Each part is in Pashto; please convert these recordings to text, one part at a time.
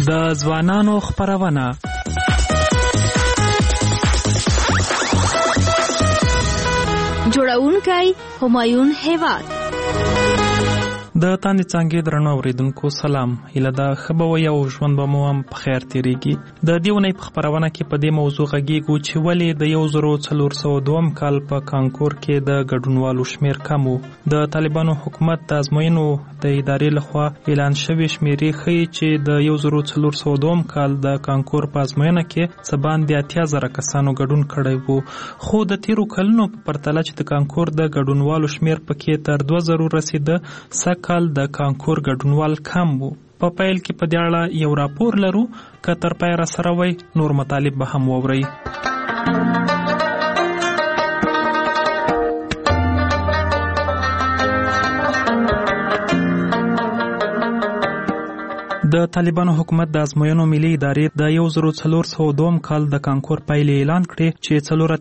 د ځوانانو خپرونه جوړونکی همایون هیواد. د تاندې څانګې درنو اوریدونکو سلام. هیله ده ښه به وئ او ژوند به مو هم په خیر تېرېږي. د دې اونۍ په خپرونه کې په دې موضوع غږیږو چې ولې د 1402 کال په کانکور کې د ګډونوالو شمېر کم و. د طالبانو حکومت د ازموینو د ادارې لخوا اعلان شوې شمېرې ښیي چې د 1402 کال د کانکور په ازموینه کې څه باندې 80,000 کسانو ګډون کړی و، خو د تیرو کلونو په پرتله چې د کانکور د ګډونوالو شمېر پکې تر 2000 رسیده، کال د کانکور ګډونوال کم وو. په پیل کې په دې اړه یو راپور لرو، که تر پای را سره وئ نور مطالب به هم واورئ. د طالبانو حکومت د ازموینو ملي ادارې د 1402 کال د کانکور پایلې اعلان کړې چې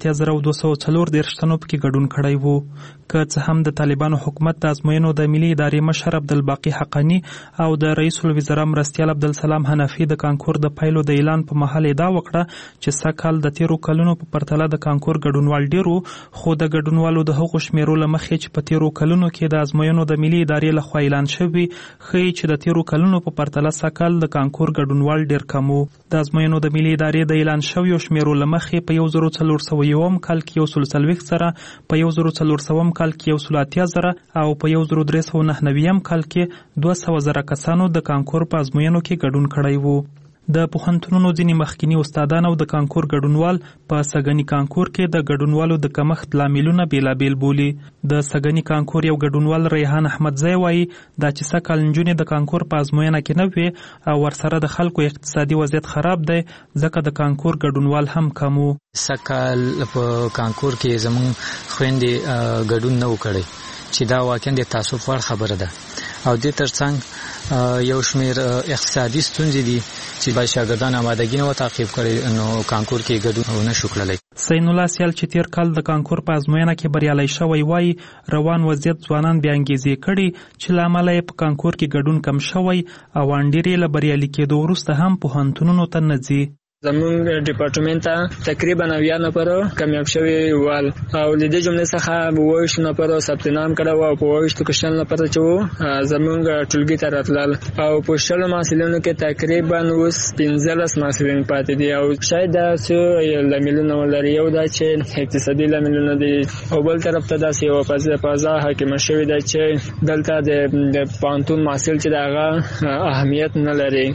4,240 تنو پکې ګډون کړی وو. که څه هم د طالبانو حکومت د ازموینو د ملي ادارې مشر عبدالباقي حقانی او د رئیس الوزرا مرستیال عبدالسلام حنفي د کانکور د پایلو د اعلان په مهال ادعا وکړه چې سږکال د تیرو کلونو په پرتله د کانکور ګډونوال ډیرو، خو د ګډونوالو د هغو شمیرو له مخې چې په تیرو کلونو کې د ازموینو د ملي ادارې لخوا اعلان شوي ښیي چې د تیرو کلونو په پرتله سږکال د کانکور ګډونوال ډیر کم و. د ازموینو د ملي ادارې د اعلان شویو شمیرو له مخې په 1401 کال کې 140 زره، په 1400 کال کې 180 زره او په 1399 کال کې 200 زره کسانو د کانکور په ازموینو کې ګډون کړی وو. د پوهنتونونو ځینې مخکینی استادان او د کانکور ګډونوال په سږني کانکور کې د ګډونوالو د کمښت لاملونه بیلابیل بولي. د سږني کانکور یو ګډونوال ریحان احمدزی وایي دا چې سږکال نجونې د کانکور په ازموینه کې نه وي او ورسره د خلکو اقتصادي وضعیت خراب دی، ځکه د کانکور ګډونوال هم کم و. سږکال په کانکور کې زموږ خویندې ګډون نه وکړی چې دا واقعا د تاسف وړ خبره ده، او دې ترڅنګ یو شمېر اقتصادي ستونزې دي چې باید شاګردان آمادګي نه و تعقیب کړي، نو کانکور کې ګډون نه شو کړلی. سین الله سیال چې تیر کال د کانکور په ازموینه کې بریالی شوی وایي روان وضعیت ځوانان بې انګیزې کړي چې له امله یې په کانکور کې ګډون کم شوی او انډېرې له بریالي کېدو وروسته هم پوهنتونونو ته نه ځي. زمونږ ډپارټمنټ ته تقریبا 90 نفر کامیاب شوي ول او د دې جملې څخه 22 نفر ثبت نام کړو او په 22 کې 9 نفر چې زمونږ ټولګي ته راتلل او په شل محصلینو کې تقریبا اوس 15 محصلین پاتې دي او شاید دا څه لاملونه ولري. یو دا چې اقتصادي لاملونه دي او بل طرف ته دا یو فضا حاکمه شوې ده چې دلته د پانتون محصل چې دغه اهمیت نه لري،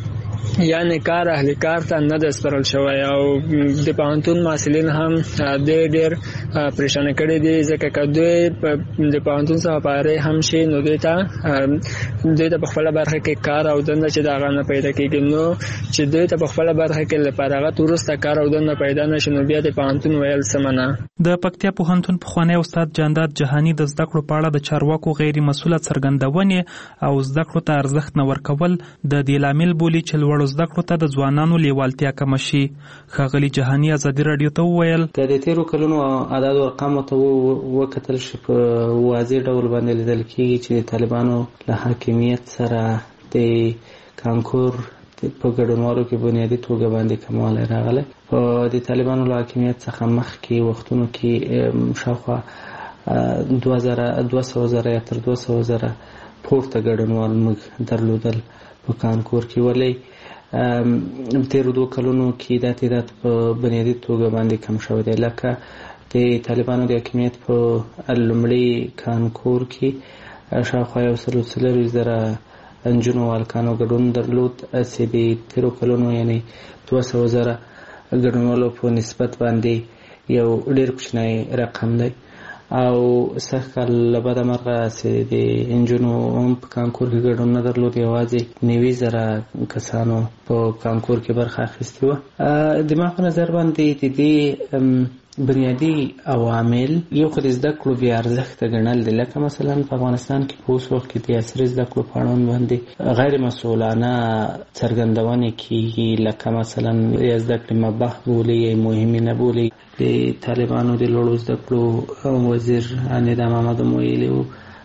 یعنی کار اهل کار ته نه د سپارل شوی او د پوهنتون محصلین هم ډېر پریشانه کړي دي، ځکه که دوی د پوهنتون څخه فارغ هم شي نو دوی ته په خپله برخه کې کار او دنده چې د هغه نه پیدا کېږي، نو چې دوی ته په خپله برخه کې له فراغت وروسته کار او دنده پیدا نه شي نو بیا د پوهنتون ویل سمه نه. د پکتیا پوهنتون پخوانی استاد جانداد جهاني د زده کړو په اړه د چارواکو غیر مسؤله څرګندونې او زده کړو ته ارزښت نه ورکول د دې لامل بولي چې لوړو زده کړو ته د ځوانانو لیوالتیا کمه شي. ښاغلي جهاني ازادي راډیو ته وویل که د تیرو کلونو اعداد او ارقامو ته وکتل شي په واضح ډول باندې لیدل کېږي چې د طالبانو له حاکمیت سره د کانکور په ګډونوالو کې بنیادي توګه باندې کموالی راغلی. په د طالبانو له حاکمیت څخه مخکې وختونو کې شاوخوا 200 زره یا تر 200 زره پورته ګډونوال موږ درلودل په کانکور کې، ولی تیرو 2 کلونو کې دا تعداد په بنیادي توګه باندې کم شوی دی. لکه د طالبانو د حاکمیت په لومړي کانکور کې شاوخوا 140 زره نجونو هلکانو ګډون درلود، چې د تیرو کلونو یعنی 200 زره ګډونوالو په نسبت باندې یو ډېر کوچنی رقم دی. او سږکال له بده مرغه چې د نجونو هم په کانکور کې ګډون نه درلود، یوازې 90 زره کسانو په کانکور کې برخه اخیستې وه. د ما په نظر باندې د دې بنیادی عوامل یو خو د زده کړو بې ارزښته ګڼل دي، لکه مثلا په افغانستان کې په اوس وخت کې د عصري زده کړو په اړوند باندې غیر مسؤلانه څرګندونې کېږي، لکه مثلا یا زده کړې مباح بولي یا مهمې نه بولي. د طالبانو د لوړو زده کړو وزیر نظام محمد ویلي وو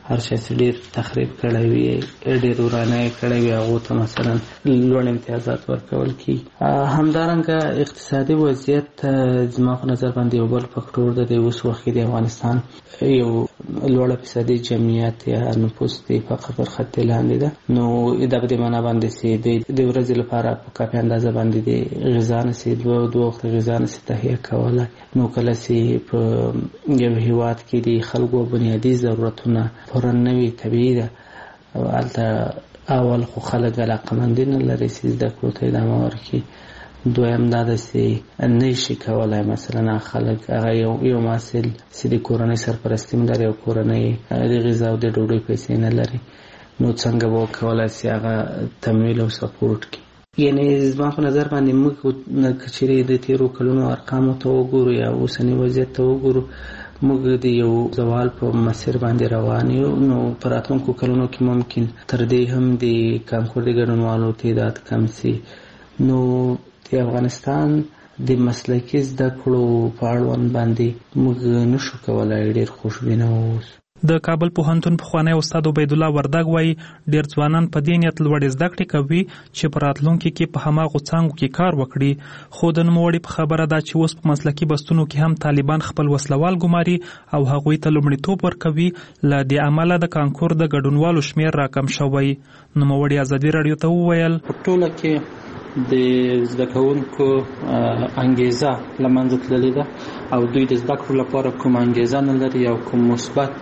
هر چا چې ډېر تخریب کړی وي ډېر ورانه کړی وي هغو ته مثلا لوړ امتیازات ورکول کېږي. همدارنګه اقتصادي وضعیت زما په نظر باندې یو بل فکټور دی. د اوس وخت کې د افغانستان یو لوړه فیصدي جمعیت یا نفوس د فقر پر خط لاندې ده. نو دا په دې معنا باندې چې د ورځې لپاره په کافي اندازه باندې د غذا نشي دوه وخت غذا نشي تهیه کولی. نو کله چې په یو هېواد کې د خلکو بنیادي ضرورتونه پوره نه وي طبیعي ده. هلته اول خو خلک علاقمندي نه لري چې زده کړو ته ادامه ورکړي. دویم دا ده چې نه شي کولی مثلا خلک هغه یو محصل چې د کورنۍ سرپرستي هم لري او کورنۍ د غذا او د ډوډۍ پیسې نه لري نو څنګه به وکولی چې هغه تمویل او سپورټ کړي. یعنې زما په نظر باندې موږ که چېرې د تېرو کلونو ارقامو ته وګورو یا اوسني وضعیت ته وګورو موږ د یو زوال په مسیر باندې روان یو. نو په راتلونکو کلونو کې ممکن تر دې هم د کانکور د ګډونوالو تعداد کم شي. نو د افغانستان د مسلکي زده کړو په اړوند باندې موږ نشو کولی ډېر خوشبینه واوسو. د کابل پوهنتون پخوانی استاد عبید الله وردګ وایي ډېر ځوانان په دې نیت لوړې زده کړې کوي چې په راتلونکي کې په هماغو څانګو کې کار وکړي. خو د نوموړي په خبره ده چې اوس په مسلکي بستونو کې هم طالبان خپل وسلوال ګماري او هغوی ته لومړیتوب ورکوي. له دې امله د کانکور د ګډونوالو شمېر راکم شوی. نوموړي ازادي راډیو ته وویل په ټوله کې د زده کوونکو انګیزه له منځه تللې ده او دوی د زده کړو لپاره کوم انګیزه نه لري او کوم مثبت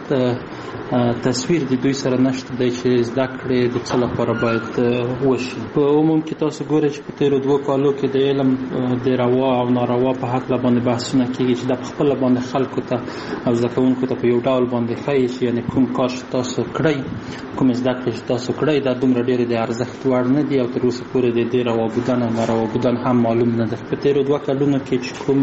تصویر د دوی سره نشته دی چې زده کړې د څه لپاره باید وشي. په عموم کې تاسو ګورئ چې په تېرو 2 کالو کې د علم د روا او ناروا په هکله باندې بحثونه کېږي چې دا په خپله باندې خلکو ته او زده کوونکو ته په یو ډول باندې ښایي چې یعنې کوم کار چې تاسو کړئ کوم زده کړې چې تاسو کړئ دا دومره ډېرې د ارزښت وړ نه دي او تر اوسه پورې د دې روا بودن او ناروا بودن هم معلوم نه ده. په تېرو 2 کلونو کې چې کوم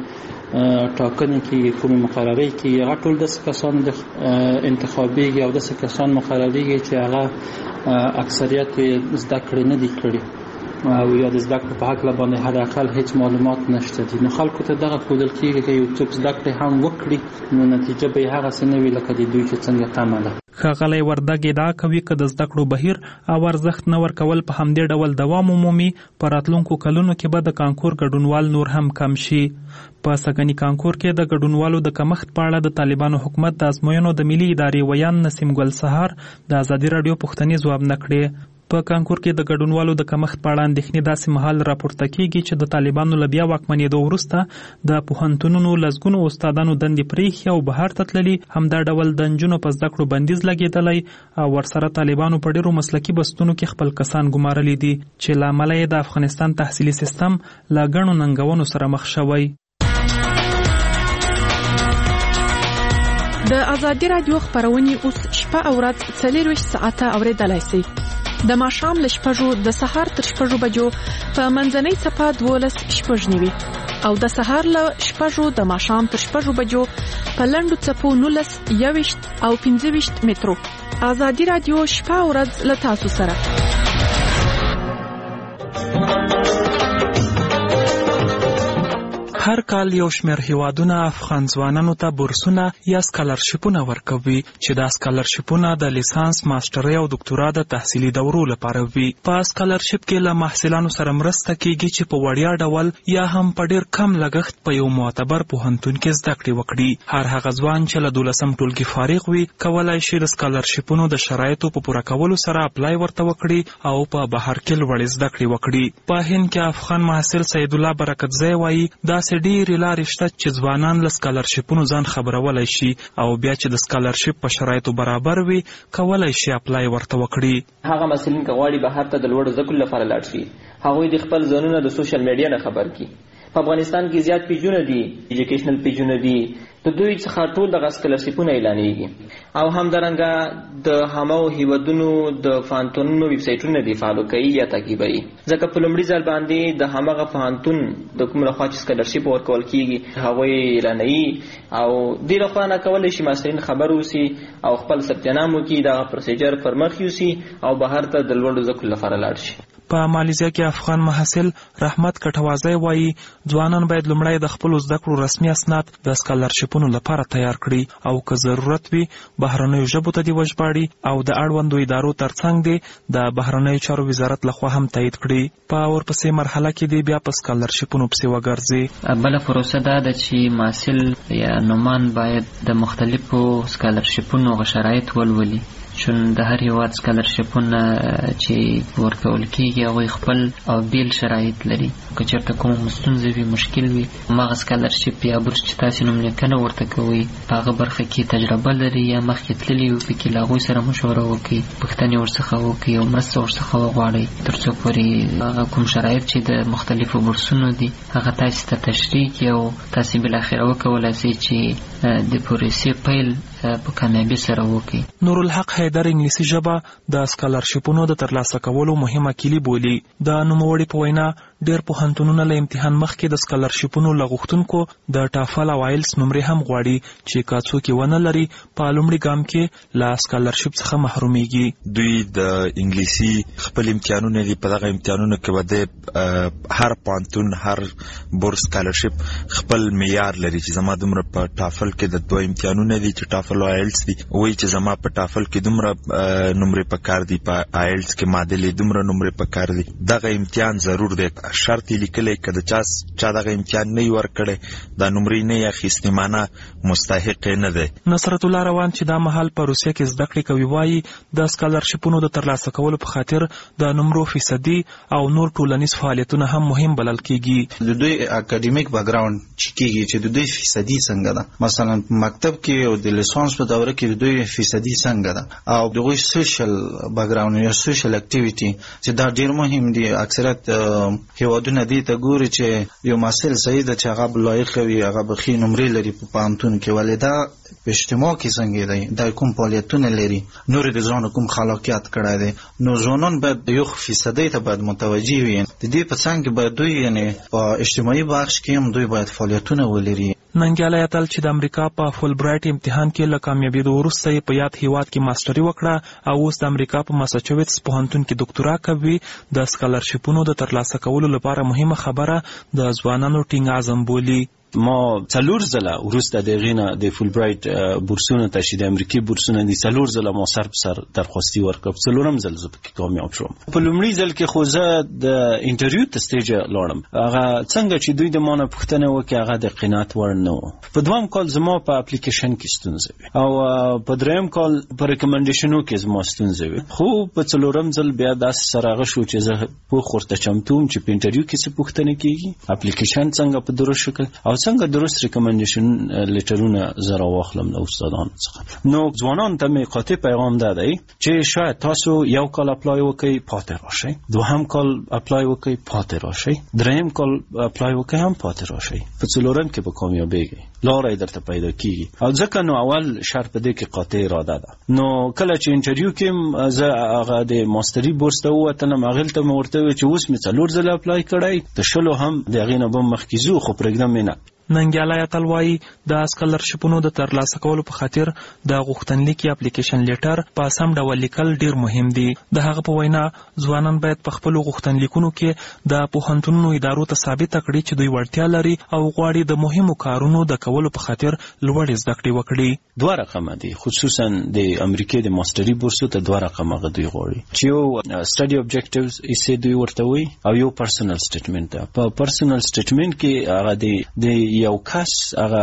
ټاکنې کېږي کومې مقررې کېږي هغه ټول داسې کسان انتخابېږي او داسې کسان مقررېږي چې هغه اکثریت زده کړې نه دي کړي او یا د زده کړې په هکله باندې حداقل هیڅ معلومات نشته دي. نو خلکو ته دغه ښودل کېږي که یو څوک زده کړې هم وکړي نو نتیجه به یې هغسې نه وي لکه د دوی چې څنګه تمه ده. ښاغلی وردګ ادعا کوي که د زده کړو بهیر او ارزښت نه ورکول په همدې ډول دوام ومومي په راتلونکو کلونو کې به د کانکور ګډونوال نور هم کم شي. په سږني کانکور کې د ګډونوالو د کمښت په اړه د طالبانو حکومت د ازموینو د ملي ادارې ویان نسیم ګل سهار د ازادي راډیو پوښتنې ځواب نه کړې. په کانکور کې د ګډونوالو د کمښت په اړه اندېښنې داسې مهال راپورته کېږي چې د طالبانو له بیا واکمنېدو وروسته د پوهنتونونو لسګونو استادانو دندې پرېښي او بهر ته تللي. همدا ډول د نجونو په زده کړو بندیز لګېدلی او ورسره طالبانو په ډېرو مسلکي بستونو کې خپل کسان ګمارلي دي چې له امله یې د افغانستان تحصیلي سیستم له ګڼو ننګونو سره مخ شوی. د ازادي راډیو خبرونه اوس شپه او ورځ 24 ساعته اوریدلای شئ. د ماښام له 6 د سهار تر 6 بجو په منځنۍ صفه 12:09 او د سهار له 6 د ماښام تر 6 بجو په لنډو صفو 19:21 او 15 مترو. ازادي راډیو شپه او ورځ له تاسو سره. هر کال یو شمېر هیوادونه افغان ځوانانو ته بورسونه یا سکالرشیپونه ورکوي چې دا سکالرشیپونه د لیسانس، ماسترۍ او دکتورا د تحصیلي دورو لپاره وي. په سکالرشیپ کې له محصلانو سره مرسته کیږي چې په وړیا ډول یا هم په ډېر کم لګښت په یو معتبر پوهنتون کې زده کړې وکړي. هر هغه ځوان چې له 12م ټولګي فارغ وي کولای شي د سکالرشیپونو د شرایطو په پوره کولو سره اپلای ورته وکړي او په بهر کې لوړې زده کړې وکړي. په هند کې افغان محصل سید الله برکتزی وایي داسې ډېرې لارې شته چې ځوانان له سکالرشیپونو ځان خبرولی شي او بیا چې د سکالرشیپ په شرایطو برابر وي کولی شي اپلای ورته وکړي. هغه محصلین که غواړي بهر ته د لوړو زده کړو لپاره لاړ شي هغوی د خپل ځانونه د سوشل میډیا نه خبر کړي. په افغانستان کې زیات پیجونه دي، ایجوکیشنل پیجونه دي، د دوی څخه ټول دغه سکالرشیپونه اعلانېږي او همدارنګه د هماغو هیوادونو د پوهنتونونو ویب سایټونه دي فالو کوي یا تعقیبوي. ځکه په لومړي ځل باندې د هماغه پوهنتون د کوم لخوا چې سکالرشیپ ورکول کېږي هغوی اعلانوي او دې لخوا نه کولی شي محصلین خبر اوسي او خپل ثبت نام وکړي، دغه پروسیجر پر مخ یوسي او بهر ته د لوړو زده کړو لپاره لاړ شي. په مالیزیا کې افغان محصل رحمت کټوازی وایي ځوانان باید لومړی د خپلو زده کړو رسمي اسناد د سکالرشیپونو لپاره تیار کړي او که ضرورت وي بهرنیو ژبو ته دې وژباړي او د اړوندو ادارو ترڅنګ دې د بهرنیو چارو وزارت لخوا هم تایید کړي. په ورپسې مرحله کې دې بیا په سکالرشیپونو پسې وګرځي. بله پروسه دا ده چې محصل یا نومان باید د مختلفو سکالرشیپونو شرایط ولولي، چون د هر هیواد سکالرشیپونه چې ورکول کېږي هغوی خپل او بیل شرایط لري. که چېرته کومه ستونزه وي، مشکل وي، هماغه سکالرشیپ یا بورس چې تاسې نوملیکنه ورته کوئ په هغه برخه کې تجربه لري یا مخکې تللي وي، پکې له هغوی سره مشوره وکړئ، پوښتنې ورڅخه وکړئ او مرسته ورڅخه وغواړئ تر څو پورې هغه کوم شرایط چې د مختلفو بورسونو دي هغه تاسې ته تشریح کړي او تاسې بالاخره وکولای شئ چې د پروسې پیل په کامیابی سره وکړي. نورالحق حیدر انګلیسي ژبه د سکالرشیپونو د ترلاسه کولو مهمه کیلي بولي. د نوموړي په وینا ډېر پوهنتونونه له امتحان مخکې د سکالرشیپونو له غوښتونکو د ټافل او آیلس نمرې هم غواړي چې که څوک یې ونه لري په لومړي ګام کې له سکالرشیپ څخه محرومیږي. دوی د انګلیسي خپل امتحانونه دي، په دغه امتحانونو کې به د هر پوهنتون هر بورس سکالرشیپ خپل معیار لري چې زما دومره په ټافل کې د دوه امتحانونه دي چې ټافل او آیلس دي، وایي چې زما په ټافل کې دومره نمرې پکار دي، په آیلس کې معادلې دومره نمرې پکار دي. دغه امتحان ضرور دی، شرط یې لیکلی که د چا دغه امتحان نه وي ورکړی دا نمرې نه یې اخیستې معنه مستحق یې نه دی. نصرت الله روان چې دا مهال په روسیه کې زده کړې کوي وایي د سکالرشیپونو د ترلاسه کولو په خاطر د نمرو فیصدي او نور ټولنیز فعالیتونه هم مهم بلل کېږي. د دوی اکاډمیک بیکګراوند چې کېږي چې د دوی فیصدي څنګه ده، مثلا مکتب کې او د لیسانس په دوره کې د دوی فیصدي څنګه ده، او دغه سوشل بیکګراوند یا سوشل اکټیویټي چې دا ډیر مهم دي. اکثریت هیوادونه دې ته ګوري چې یو محصل صحیح ده چې هغه لایق وي، هغه به ښې نمرې لري په پوهنتون کې، ولې دا په اجتماع کې څنګه دی، دا کوم فعالیتونه لري، نور د ځان کوم خلاقیت کړی دی. نو ځوانان باید یو فیصدي ته باید متوجه وي. د دې په څنګ کې باید دوی یعنی په اجتماعي بخش کې هم دوی باید فعالیتونه ولري. ننګیالی اتل چې د امریکا په فول برایټ امتحان کې له کامیابېدو وروسته یې په یاد هیواد کې ماسټري وکړه او اوس د امریکا په ماساچوټس پوهنتون کې ډاکټورا کوي. د سکالرشیپونو د ترلاسه کولو لپاره مهمه خبره د ځوانانو ټینګ عزم بولي. ما څلور ځله وروسته د غینه د فول برایټ بورسونه ته چې د امریکای بورسونه دي څلور ځله ما سر په سر درخواستي ورکړم، څلورم ځل زه پکې کامیاب شوم. په لومړي ځل کې خو زه د انټرویو ته سټیج لاړم، هغه څنګه چې دوی د ما نه پوښتنه وکړه هغه د قناعت وړ نه و. په دویم کال زما په اپلیکیشن کې ستونزه وي او په دریم کال په ریکمنډیشنو کې زما ستونزه وي، خو په څلورم ځل بیا داسې سره هغه شو چې زه پوښ ورته چمتو وم چې په انټرویو کې څه پوښتنه کېږي، اپلیکیشن څنګه په درست شکل او څنګه درست ریکمنډیشن لیټرونه زه راواخلم له استادانو څخه. نو ځوانانو ته مې قاطع پیغام دا دی چې شاید تاسو یو کال اپلای وکړئ پاتې راشئ، دوهم کال اپلای وکړئ پاتې راشئ، دریم کال اپلای وکړئ هم پاتې راشئ، په څلورم کې به کامیابیږئ، لاره یې درته پیدا کیږي. او ځکه نو اول شرط په دې کې قاطع اراده ده. نو کله چې انټرویو کې زه هغه د ماستري بورس ته ووتلم، هغې ته مې ورته وویل چې اوس مې 4 ځله اپلای کړی، د 10 هم د هغې نه به مخکې ځو، خو پرېږدم یې نه. ننګیالی اتل وایي د سکالرشیپونو د ترلاسه کولو په خاطر د غوښتنلیک یا اپلیکیشن لیټر په سم ډول لیکل ډیر مهم دي. د هغه په وینا ځوانان باید په خپلو غوښتنلیکونو کې د پوهنتونونو ادارو ته ثابته کړي چې دوی وړتیا لري او غواړي د مهمو کارونو د کولو په خاطر لوړې زده کړې وکړي. دوه رقمه دي، خصوصا د امریکای د ماستري بورسو ته دوه رقمه دوی غواړي چې یو سټډي اوبجیکټیوز یې دوی ورته وایي او یو پرسنل سټیټمنټ ده. په پرسنل سټیټمنټ کې هغه د یو کس هغه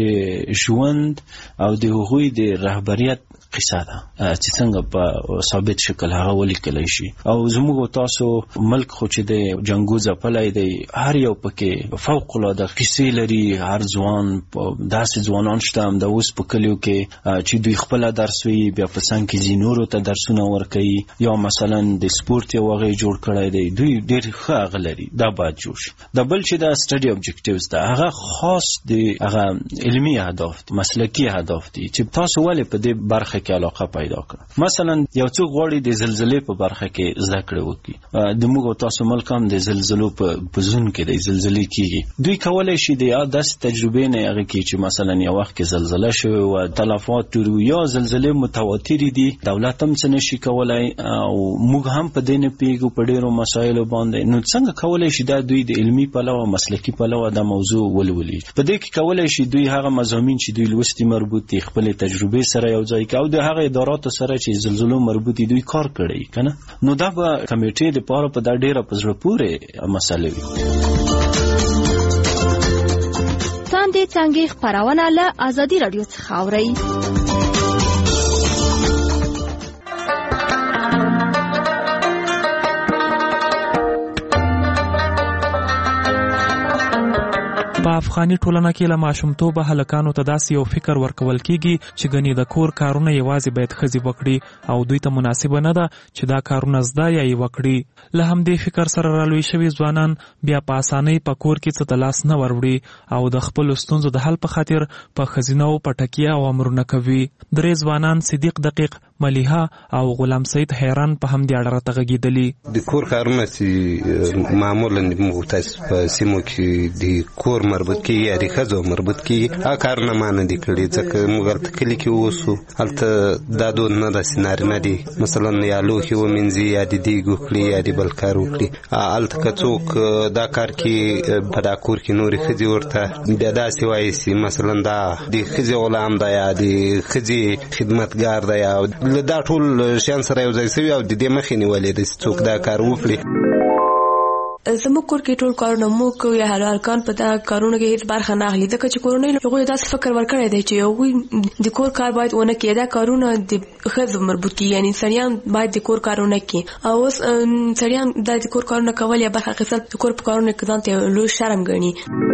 د ژوند او د هغوی د رهبریت قصه ده چې څنګه په ثابت شکل هغه ولیکلی شي. او زموږ تاسو ملک خو چې د جنګو ځپلی دی، هر یو پکې فوق العاده قصې لري. هر ځوان داسې ځوانان شته هم د اوس په کلیو کې چې دوی خپله درس وي، بیا په څنګ کې ځي نورو ته درسونه ورکوي، یا مثلا د سپورت یو هغه جوړ کړی دی، دوی ډېر ښه هغه لري، دا باید جوړ شي. د بل چې د سټډي اوبجیکټیوز ده هغه خاص د هغه علمي اهداف، مسلکي اهداف دي چې تاسو ولې په دې برخه برخه کې علاقه پیدا کړه. مثلا یو څوک غواړي د زلزلې په برخه کې زده کړه وکړي، د موږ تاسو ملک هم د زلزلو په زون کې د زلزلې کیږي، دوی کولای شي د داسې تجربې نه هغه کې چې مثلا یو وخت کې زلزلہ شوی او تلفات یا زلزلې متواتر دي، دولت هم څه نشي کولای او موږ هم په دې نه پیګو په ډیرو مسایلو باندې. نو څنګه کولای شي دا دوی د علمي پلوه مسلکي پلوه دا موضوع ولولي؟ په دې کې کولای شي دوی هغه مضامین چې دوی لوستي مربوط دي خپل تجربې سره یو ځای کوي او د هغه اداراتو سره چې زلزلو مربوط دي دوی کار کړي کنه. نو دا به کمیټې د پاره په دا ډیره پزړه پورې مسله وي. تاندې څنګه خبرونه له ازادي رادیو څخه اوري. په افغاني ټولنه کې له ماشومتوبه هلکانو ته داسې یو فکر ورکول کیږي چې ګنې د کور کارونه یوازې باید ښځې وکړي او دوی ته مناسبه نه ده چې دا کارونه زده یا یې وکړي. له همدې فکر سره رالوی شوي ځوانان بیا په اسانۍ په کور کې څه ته لاس نه وروړي او د خپلو ستونزو د حل په خاطر په ښځینهو په ټکیه او امرونه کوي. درې ځوانان صدیق دقیق، ملیحه او غلام سید حیران په همدې اړه راته غږېدلي. د کور کارونه چې معمولا موږ تاسو په سیمو کې د کور مربوط کیږي یا د ښځو مربوط کیږي، هغه کارونه ما نه دي کړي ځکه موږ هلته کلي کې اوسو، هلته دا دود نه داسې نارینه دي مثلا یا لوښي ومینځي یا د دیګ وکړي یا د بل کار وکړي. هلته که څوک دا کار کې په دا کور کې نورې ښځې ورته بیا داسې وایي چې مثلا دا د ښځې غلام ده یا د ښځې خدمتګار ده یا دا ټول شیان سره یو ځای شوي او د دې مخې نیولې ده چې څوک دا کار وکړي. زموږ کور کې ټول کارونه موږ کوو یا هلکان په دا کارونو کې هیڅ برخه نه اخلي ځکه چې کورنۍ هغوی داسې فکر ورکړی دی چې هغوی د کور کار باید ونه کړي، دا کارونه د ښځو مربوط کړي، یعنې سړیان باید د کور کارونه کړي او اوس سړیان دا د کور کارونه کول یا برخه اخیستل د کور په کارونو کې ځان ته لوی شرم ګڼي.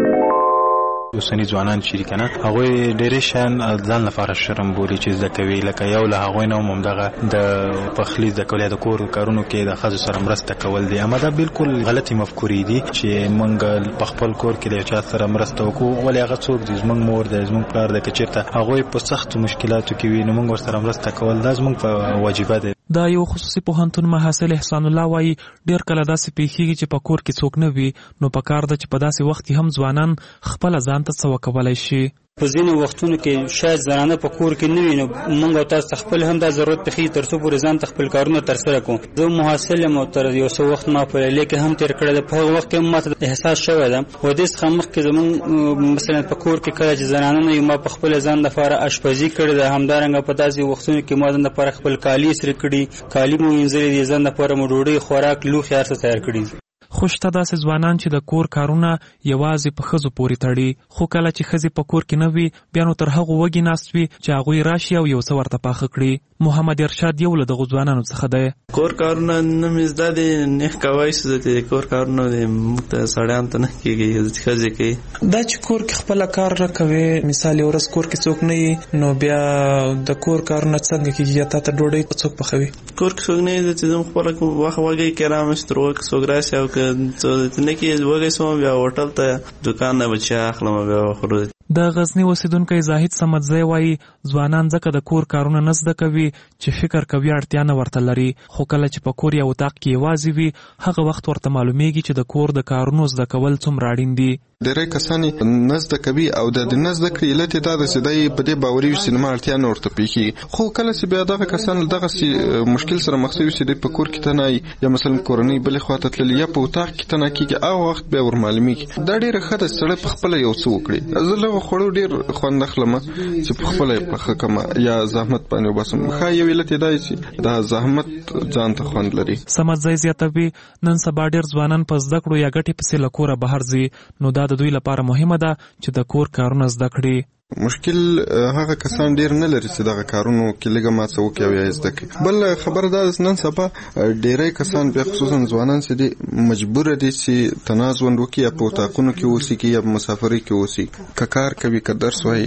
اوسني ځوانان چې کنه هغوی ډېرې شیان ځان لپاره شرم بولي چې زده کوي، لکه یو له هغوی نه هم دغه د پخلي زده کول یا د کور کارونو کې د ښځو سره مرسته کول دي. اما دا بالکل غلطي مفکورې دي چې موږ په خپل کور کې د چا سره مرسته وکړو، ولې هغه څوک دي زموږ مور دی زموږ پلار دی، که چېرته هغوی په سختو مشکلاتو کې وي نو موږ ورسره مرسته کول دا زموږ په واجبه دی. دا یو خصوصي پوهنتون محصل احسان الله وایي ډېر کله داسې پیښیږي چې په کور کې څوک نه وي، نو پکار ده چې په داسې وخت کې هم ځوانان خپله ځان ته څه وکولی شي. په ځینو وختونو کې شاید زنانه په کور کې نه وي نو موږ او تاسو خپل هم دا ضرورت پېښي تر څو پورې ځان ته خپل کارونه ترسره کوو. زه محصل یم او تر یو څه وخت ما په لیلیه کې هم تېر کړی ده، په هغه وخت کې هم ماته احساس شوی ده و دې څخه مخکې زموږ مثلا په کور کې کله چې زنانه نه وي ما په خپل ځان دپاره اشپزي کړې ده، همدارنګه په داسې وختونو کې ما ځان دپاره خپل کالي استري کړي، کالي مو وینځلي دي، ځان دپاره مو ډوډۍ خوراک لوښي هر څه تیار کړي دي. خو شته داسې ځوانان چې د کور کارونه یوازې په ښځو پورې تړي، خو کله چې ښځې په کور کې نه وي بیا نو تر هغو وږي ناست وي چې هغوی راشي او یو څه ورته پاخه کړي. محمد ارشاد یو له دغو ځوانانو څخه دی. کور کارونه نه مې زده دي، نه کوای شي چې کور کارونه موږ ته سړیانو ته نه کېږي، ښځې کوي. دا چې کور کې خپله کار نه کوي، مثال یو ورځ کور کې څوک نه وي نو بیا د کور کارونه څنګه کېږي یا تا ته ډوډۍ څوک پخوي؟ کور کې څوک نه وي چې زه خپله وخت وږی کرام چې تر وخت څوک راشي او که نه کې وږی شوم بیا هوټل ته دوکان نه بچی اخلم بیا خورو. د غزنی اوسیدونکی زاهد سمدزی وایي ځوانان ځکه د کور کارونه نه زده کوي چې فکر کوي اړتیا نه ورته لري، خو کله چې په کور یا اتاق کې یوازې وي هغه وخت ورته معلومیږي چې د کور د کارونو زده کول څومره اړین دي. ډېری کسان نه زده کوي او د نه زده کړې علت یې دا ده چې دی په دې باوري وي چې زما اړتیا نه ورته پېښېږي، خو کله چې بیا دغه کسان له دغسې مشکل سره مخ شوي چې دی په کور کې تنایي یا مثلا کورنۍ بلې خواته تللي یا په اتاق کې تنه کېږي، هغه وخت بیا ورمعلومیږي. دا ډېره ښه ده چې سړی په خپله یو څه وکړي. زه له خوړو ډېر خوند اخلم چې په خپله یې پخه کړم یا زحمت باندې وباسم. ښه یو علت یې دا چې دا زحمت ځان ته خوند لري. سمدزی زیاتوي نن سبا ډېر ځوانان په زده کړو یا ګټې پسې له کوره بهر ځي، نو دا د دوی لپاره مهمه ده چې د کور کارونه زده کړي. مشکل هغه کسان ډیر نه لري چې دغه کارونو کې لږه ماڅه وکړي او یا زده کړي. بل خبره دا ده نن سبا ډیری کسان بیا خصوصا ځوانان چې دي مجبور دي چې تنازل وکړي یا په اتاقونو کې اوسي یا په مسافرۍ کې اوسي، که کار کوي که درس وایي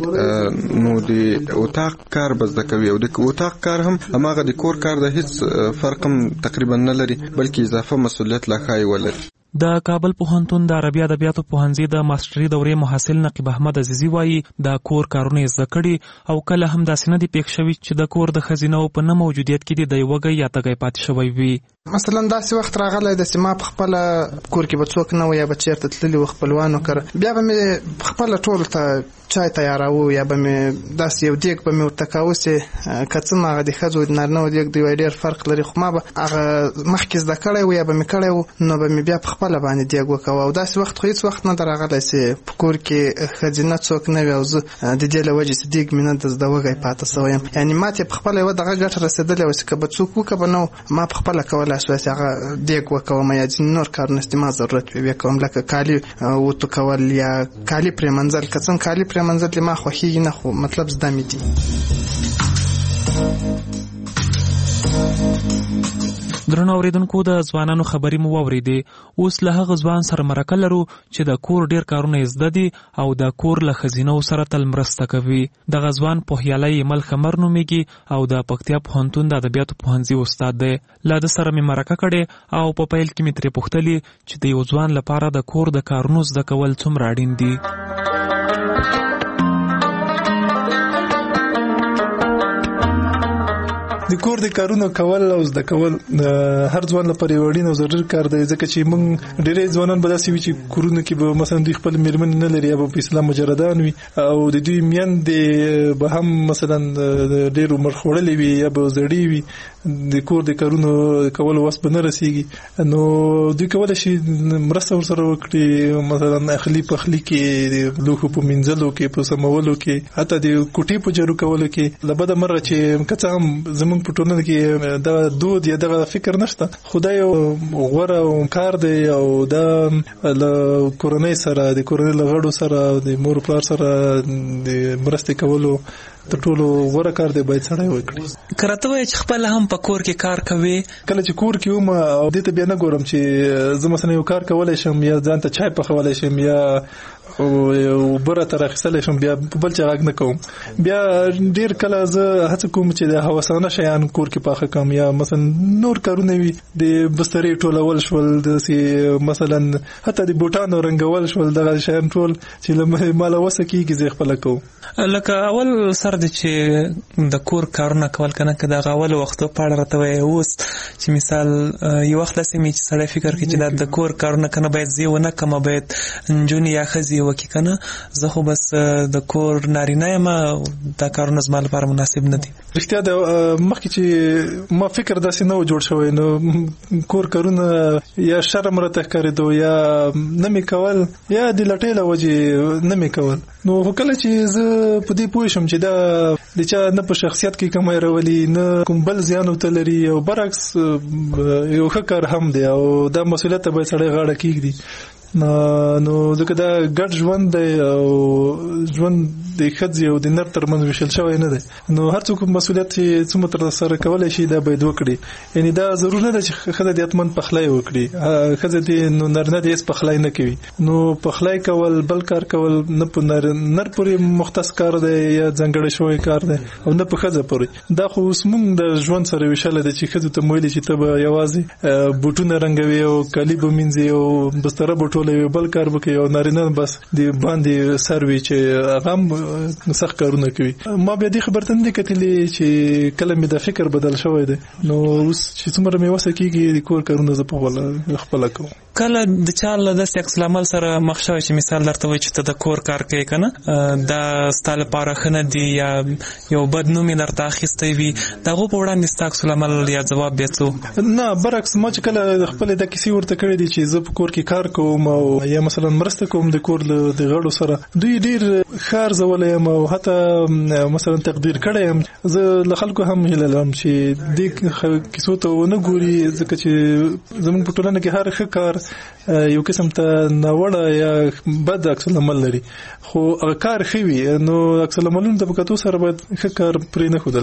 نو د اتاق کار به زده کوي او د اتاق کار هم هماغه د کور کار د هیڅ فرق هم تقریبا نه لري بلکې اضافه مسؤلیت لا ښایي ولري. د کابل پوهنتون د عربي ادبیاتو پوهنځي د ماستري دورې محصل نقیب احمد عزیزي وایي د کور کارونه یې زده کړي او کله هم داسې نه دي پېښ شوي چې د کور د ښځینو په نه موجودیت کې د وږی یا تږی پاتې شوی وي. مثلا داسې وخت راغلی د چې ما په خپله کور کې به څوک نه و یا به چېرته تللي وو خپلوانو کره، بیا به مې خپله ټولو ته چای تیاراوه یا به مې داسې یو دیګ به مې ورته کاوه چې که څه هغه د ښځو د نارینهو دیګ د یو ډېر فرق لري، خو ما به هغه مخکې زده کړی و یا به مې کړی و نو به مې بیا په خپله باندې دیګ وکوه. او داسې وخت خو هېڅ وخت نه ده راغلی چې په کور کې ښځینه څوک نه وي او زه د دې له وجې چې دیګ مې نه د زده وږی پاته سوی یم. یعنې ما ته په خپله یوه دغه ګټه رسېدلې وه چې که به څوک وکړه به نه ما په خپله کولی شوی چې هغه دیګ وکوم یا ځینې نور کارونه چې ما ضرورت وي کوم، لکه کالي وتو کول یا کالي پرېمنځل. که څنګه کالي پرېمنځل ما خوښېږي نه، خو مطلب زده مې دي. درنو اوریدونکو، د ځوانانو خبرې مو واورېدې. اوس له هغه ځوان سره مرکه لرو چې د کور ډېر کارونه یې زده دي او د کور له ښځینو سره تل مرسته کوي. دغه ځوان پوهیالی ایمل خمر نومیږي او د پکتیا پوهنتون د ادبیاتو پوهنځي استاد دی. له ده سره مې مرکه کړې او په پیل کې مې ترې پوښتلي چې د یو ځوان لپاره د کور د کارونو زده کول څومره اړین دي. د کور د کارونو کول او زده کول هر ځوان لپاره یو اړین او ضروري کار دی، ځکه چې موږ ډېری ځوانان به داسې وي چې کورونه کې به مثلا دوی خپل مېرمنې نه لري یا به په اسلام مجردان وي او د دوی میندې به هم مثلا ډېر عمر خوړلې وي یا به زړې وي، د کور د کارونو کولو وس به نه رسېږي. نو دوی کولی شي مرسته ورسره وکړي، مثلا اخلي پخلي کې، د لوښو په مینځلو کې، په سمولو کې، حتی د کوټې په جارو کولو کې. له بده مرغه چې که څه هم زموږ په ټولنه کې دا دود یا دغه فکر نشته، خو دا یو غوره کار دی او دا له کورنۍ سره، د کورنۍ له غړو سره، د مور پلار سره د مرستې کولو تر ټولو غوره کار دی، باید سړی وکړي. که راته وایې چې خپله هم په کور کې کار کوې؟ کله چې کور کې وم او دې ته بیا نه ګورم چې زه مثلا یو کار کولی شم یا ځان ته چای پخولی شم یا اوبه راته راخیستلی شم، بیا په بل چا غږ نه کوم. بیا ډېر کله زه هڅه کوم چې د هوسانه شیان کور کې پاخه کړم یا مثلا نور کارونه وي، د بسترې ټولول شول، داسې مثلا حتی د بوټانو رنګول شول، دغه شیان ټول چې له ماله وسه کېږي زه خپله کوم. لکه اول سر دی چې د کور کارونه کول که نه، که د هغه اولو وختو په اړه راته وایې. اوس چې مثال یو وخت داسې مې چې سړی فکر کوي چې دا د کور کارونه که نه باید زه ونه کړم، باید نجونې یا ښځې وکړي که نه، زه خو بس د کور نارینه یم، دا کارونه زما لپاره مناسب نه دي. رښتیا د مخکې چې ما فکر داسې نه و جوړ شوی، نو کور کارونه یا شرم راته ښکارېدو یا نه مې کول یا د لټۍ له وجې نه مې کول. نو خو کله چې زه په دې پوه شم چې دا د چا نه په شخصیت کې کمی راولي، نه کوم بل زیان ورته لري او برعکس یو ښه کار هم دی او دا مسؤلیت ته باید سړی غاړه کېږدي. نو ځکه دا ګډ ژوند دی او ژوند د ښځې او د نر ترمنځ ویشل شوی نه دی، نو هر څوک مسؤلیت چې څومره ترسره کولی شي دا باید وکړي. یعنې دا ضرور نه ده چې ښځه دې حتمن پخلی وکړي، ښځه دې نو نارینه دې هېڅ پخلی نه کوي. نو پخلی کول، بل کار کول نه په نر پورې مختص کار دی یا ځانګړی شوی کار دی او نه په ښځه پورې. دا خو اوس موږ د ژوند سره ویشلی دی چې ښځو ته ویلي چې ته به یوازې بوټونه رنګوي او کالي به مینځي او بستره به ټولوي، بل کار به کوي، او نارینه بس د باندې سر وي چې هغه هم سخت کارونه کوي. ما بیا دې خبرته نه دي کتلي چې کله مې دا فکر بدل شوی دی، نو اوس چې څومره مې وسه کېږي د کور کارونه زه په خپله کوم. کله د چا له داسې عکس العمل سره مخ شوی چې مثال درته وایي چې ته د کور کار کوې که نه، دا ستا لپاره ښه نه دي یا یو بد نوم یې درته اخیستی وي، د هغو په وړاندې ستا عکس العمل یا ځواب بیا څه؟ نه، برعکس ما چې کله خپلې دا کیسې ورته کړې دي چې زه په کور کې کار کوم او یا مثلا مرسته کوم د کور د غړو سره، دوی ډېر ښه ارزولی یم او حتی مثلا تقدیر کړی یم. زه له خلکو هم هیله لرم چې دې کیسو ته ونه ګوري، ځکه چې زموږ په ټولنه کې هر ښه کار یو قسم ته ناوړه یا بد عکس العمل لري، خو هغه کار ښه وي، نو عکس العملونو ته په کتو سره باید ښه کار پرې نه ښودل شي.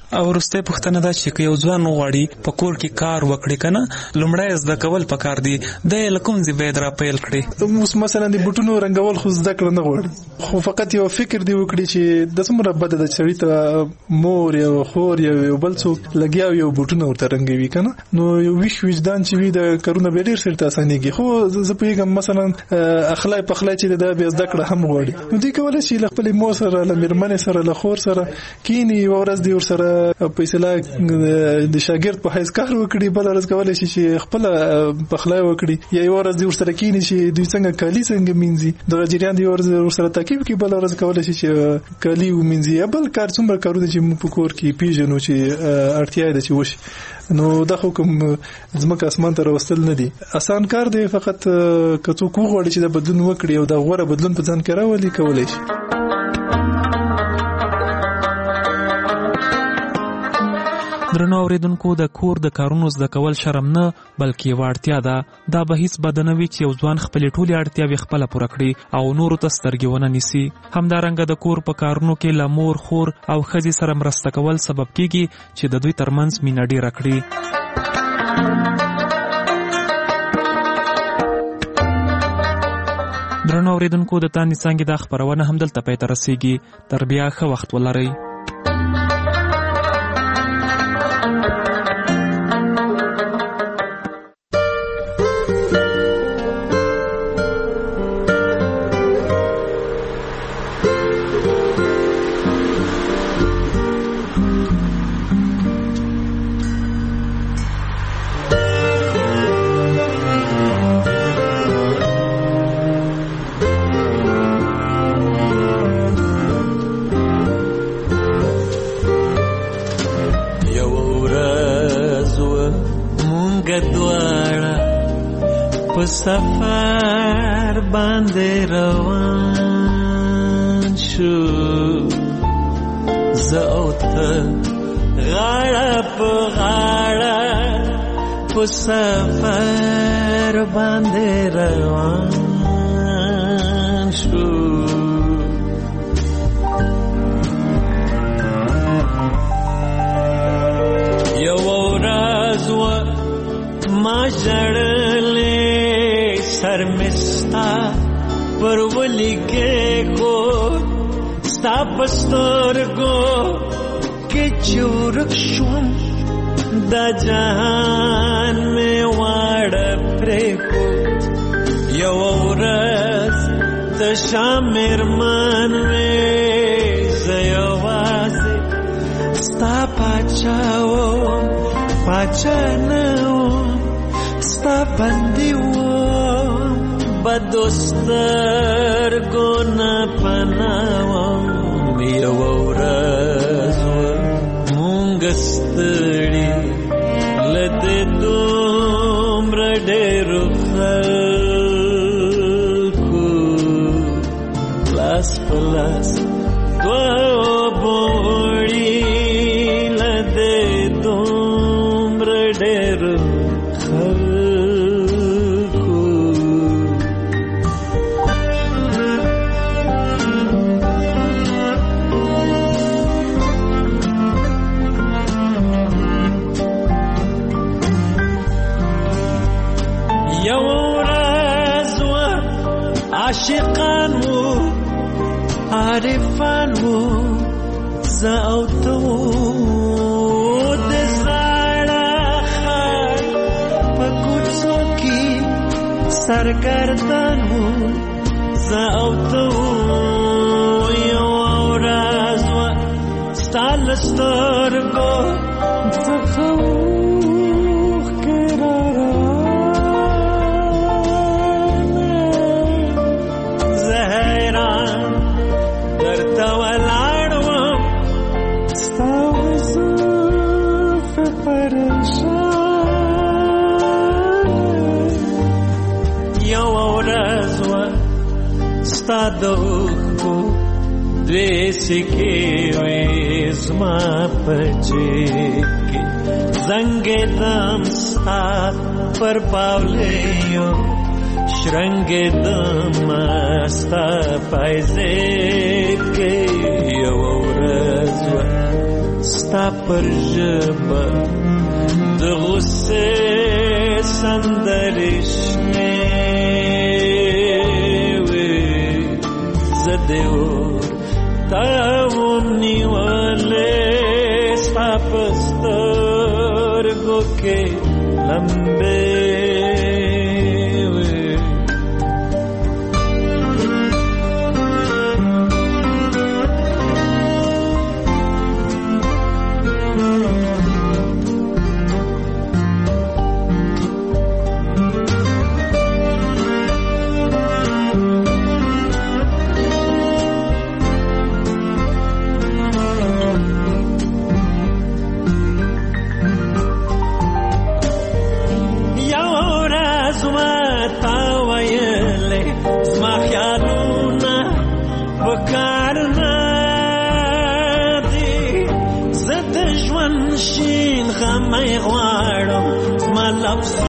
او وروسته پوښتنه دا چې یو ځوان غواړي په کور کې کار وکړي کنه لومړی زده کول پکار دي د لکم زی باید را پیل کړي. اوس مثلا د بوټونو رنگول خو زده کړه نه غواړي خو فقط یو فکر دی وکړي چې د څومره بد د چوي ته مور یا خور یا بل څوک لګیا یو بوټونه ورته رنگوي کنه نو یو ویښ وجدان چې وي د کارونه به ډیر سره اسانيږي. خو زه پیغام مثلا اخلاق په اخلاق چې د بیا زده کړه هم غواړي نو دوی کولای شي خپل مور سره له میرمن سره له خور سره کینی ورځ دی ور سره په اصطلاح د شاګرد په حیث کار وکړي بل ورځ کولای شي چې خپل په اخلاق وکړي یا ورځ دی ور سره کینی چې دوی څنګه کالی څنګه مینځي د جریان دی ور سره تاکیب کې بل ورځ کولای شي چې کالی ومینځي یا بل کار څومره کارونه چې موږ په کور کې پیژنو چې اړتیا ده چې وشي نو دا خو کوم ځمکه اسمان ته راوستل نه دي آسان کار دی فقط که څوک وغواړي چې د بدلون وکړي او د غوړه بدلون په ځان کې راولي کولای شي. درنو اوریدونکو د کور د کارونو زده کول شرم نه بلکې یوه اړتیا ده دا به هیڅ بد نه وي چې یو ځوان خپلې ټولې اړتیاوې خپله پوره کړي او نورو ته سترګې ونه نیسي. همدارنګه د کور په کارونو کې له مور خور او ښځې سره مرسته کول سبب کیږي چې د دوی ترمنځ مینه ډیره کړي. درنو اوریدونکو د تانې څانګې دا خپرونه همدلته پای ته رسیږي. تر بیا ښه وخت ولرئ. سفر باندې روان شو زه او ته غاړه په غاړه په سفر باندې روان شو یو ورځ ما ژړلې سر مستا پر ولی کے کو ستا پسترگو کے چورک شوم دا جهان میں واڑ پریکو یو ورځ تشامر من میں زیوازی ستا پاچاو پاچانو ستا بندیو بدوستر گونا پناوام یو ورځ مونږ ستړي لته دومره ډېرو خلکو لاس په لاس دوه بوړي لته دومره ډېرو عاشقان وو عارفان وو زه او ته د زړه خر په کوڅو کې سرګردان وو زه او ته یو ورځ ستا له سترګو څخه دو دیسی کے ویزما پچے کے زنگ دم ستا پر پاولیو شرنگ دم ستا پایزے کے یو ورځ ستا پر ژبه د غصې سندرې شنې وې زه دې ورته ونیولې ستا په سترګو کې لمبې